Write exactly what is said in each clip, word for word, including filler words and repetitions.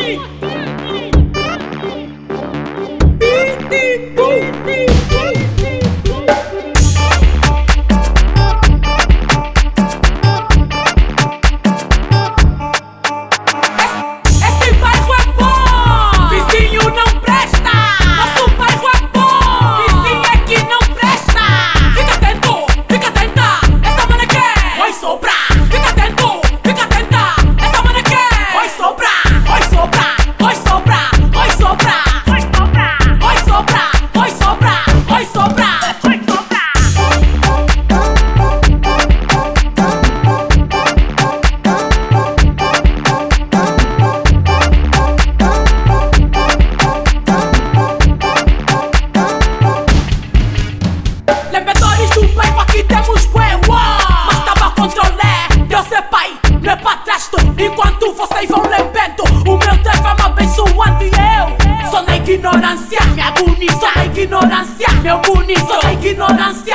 Enquanto vocês vão lembendo, o meu Deus vai me abençoando. E eu sou na ignorância, me agonizo. Sou na ignorância, meu bonito. Sou na ignorância.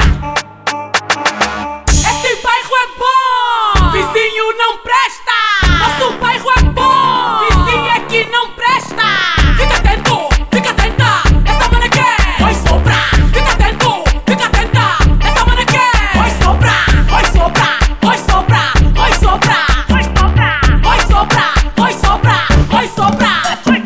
Esse bairro é bom, vizinho não presta. Nosso bairro é bom, vizinho é que não presta. Fica atento, fica atenta, essa mana quer vai sobrar. Fica atento, fica atenta, essa mana quer vai sobrar. Vai sobrar, vai sobrar, vai sobrar. Vai sobrar, vai sobrar, vai sobrar.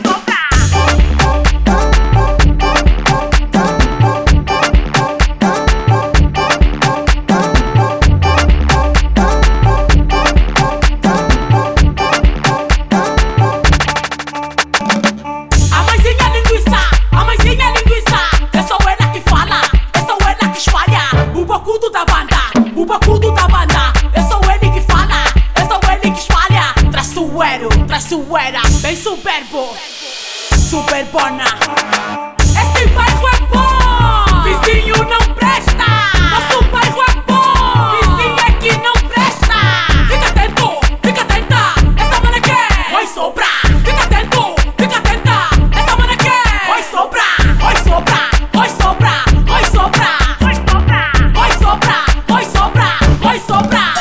A mãezinha linguiça, a mãezinha linguiça. É só ela que fala, é só ela que espalha. O bocudo da banda, o bocudo da banda. É só ele que fala, é só ele que espalha. Traiçoeiro, traiçoeira, bem soberbo, superbona. Esse bairro é bom, vizinho não presta. Nosso bairro é bom, vizinho é que não presta. Fica atento, fica atenta, essa mana quer vai sobrar. Fica atento, fica atenta, essa mana quer vai sobrar. Vai sobrar, vai sobrar, vai sobrar. Vai sobrar, vai sobrar, vai sobrar, vai sobrar.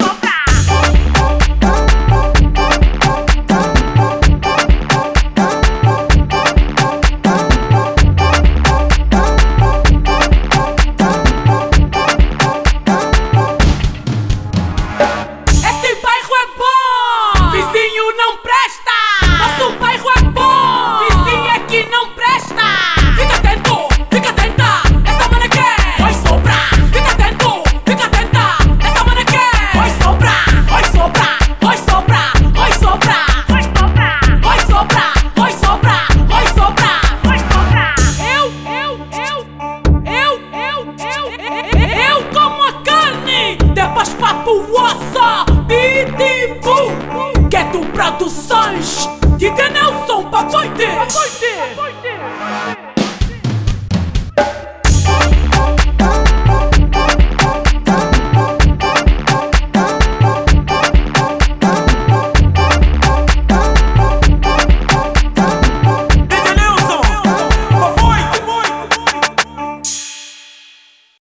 Vizinho não presta, nosso bairro é bom, vizinho é que não presta. Fica atento, fica atenta, essa mana quer vai sobrar. Fica atento, fica atenta, essa mana quer vai sobrar. Vai sobrar, vai sobrar, vai sobrar. Vai sobrar, vai sobrar, vai sobrar. Vai sobrar. Eu, eu, eu, eu, eu, eu, eu como a carne, depois papo o osso, pitbull. Ghetto Produções, Diga Nelson, papai D.